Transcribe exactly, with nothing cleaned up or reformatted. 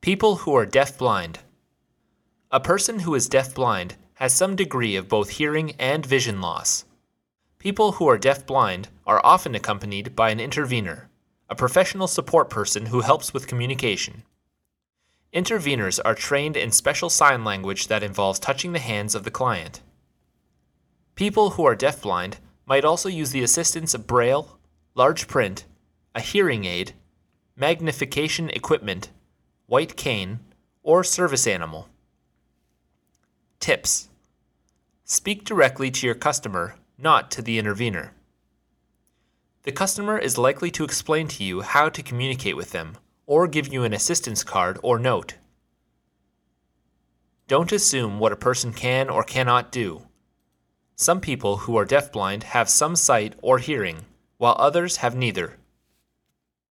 People who are deaf-blind. A person who is deaf-blind has some degree of both hearing and vision loss. People who are deaf-blind are often accompanied by an intervener, a professional support person who helps with communication. Interveners are trained in special sign language that involves touching the hands of the client. People who are deaf-blind might also use the assistance of braille, large print, a hearing aid, magnification equipment, white cane, or service animal. Tips: speak directly to your customer, not to the intervener. The customer is likely to explain to you how to communicate with them, or give you an assistance card or note. Don't assume what a person can or cannot do. Some people who are deafblind have some sight or hearing, while others have neither.